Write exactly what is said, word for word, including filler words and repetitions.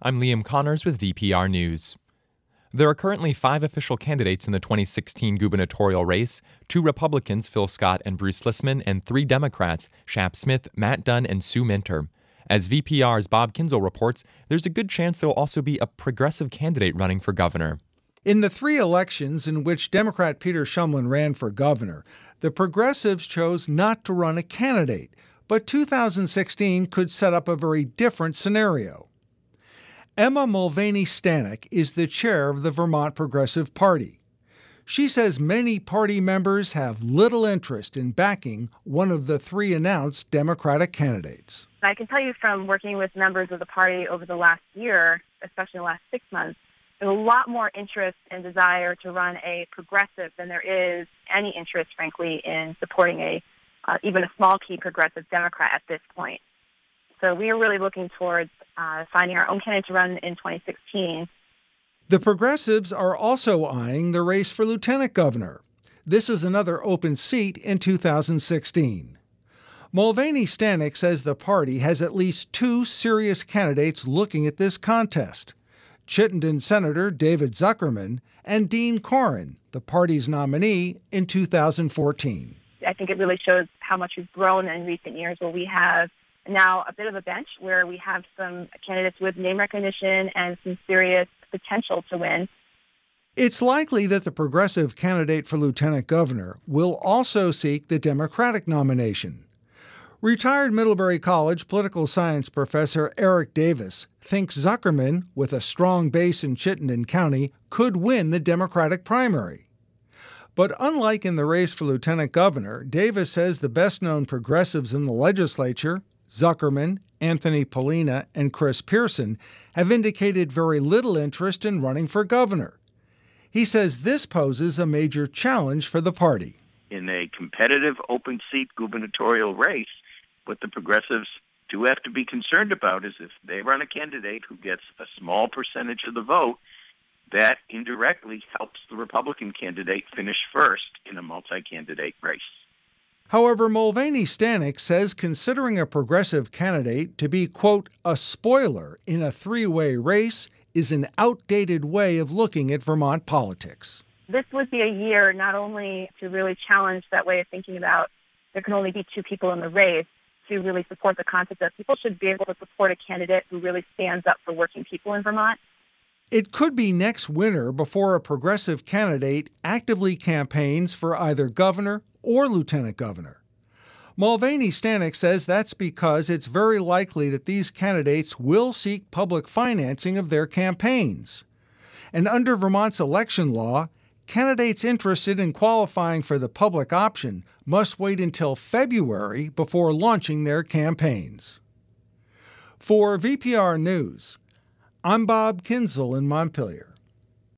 I'm Liam Connors with V P R News. There are currently five official candidates in the twenty sixteen gubernatorial race, two Republicans, Phil Scott and Bruce Lissman, and three Democrats, Shap Smith, Matt Dunn, and Sue Minter. As V P R's Bob Kinzel reports, there's a good chance there will also be a progressive candidate running for governor. In the three elections in which Democrat Peter Shumlin ran for governor, the progressives chose not to run a candidate, but two thousand sixteen could set up a very different scenario. Emma Mulvaney Stanek is the chair of the Vermont Progressive Party. She says many party members have little interest in backing one of the three announced Democratic candidates. I can tell you from working with members of the party over the last year, especially the last six months, there's a lot more interest and desire to run a progressive than there is any interest, frankly, in supporting a uh, even a small key progressive Democrat at this point. So we are really looking towards uh, finding our own candidate to run in twenty sixteen. The progressives are also eyeing the race for lieutenant governor. This is another open seat in two thousand sixteen. Mulvaney Stanek says the party has at least two serious candidates looking at this contest: Chittenden Senator David Zuckerman and Dean Corrin, the party's nominee in two thousand fourteen. I think it really shows how much we've grown in recent years, where we have now a bit of a bench where we have some candidates with name recognition and some serious potential to win. It's likely that the progressive candidate for lieutenant governor will also seek the Democratic nomination. Retired Middlebury College political science professor Eric Davis thinks Zuckerman, with a strong base in Chittenden County, could win the Democratic primary. But unlike in the race for lieutenant governor, Davis says the best-known progressives in the legislature, Zuckerman, Anthony Polina, and Chris Pearson, have indicated very little interest in running for governor. He says this poses a major challenge for the party. In a competitive open-seat gubernatorial race, what the progressives do have to be concerned about is if they run a candidate who gets a small percentage of the vote, that indirectly helps the Republican candidate finish first in a multi-candidate race. However, Mulvaney Stanek says considering a progressive candidate to be, quote, a spoiler in a three-way race is an outdated way of looking at Vermont politics. This would be a year not only to really challenge that way of thinking about there can only be two people in the race, to really support the concept that people should be able to support a candidate who really stands up for working people in Vermont. It could be next winter before a progressive candidate actively campaigns for either governor or lieutenant governor. Mulvaney Stanek says that's because it's very likely that these candidates will seek public financing of their campaigns. And under Vermont's election law, candidates interested in qualifying for the public option must wait until February before launching their campaigns. For V P R News, I'm Bob Kinzel in Montpelier.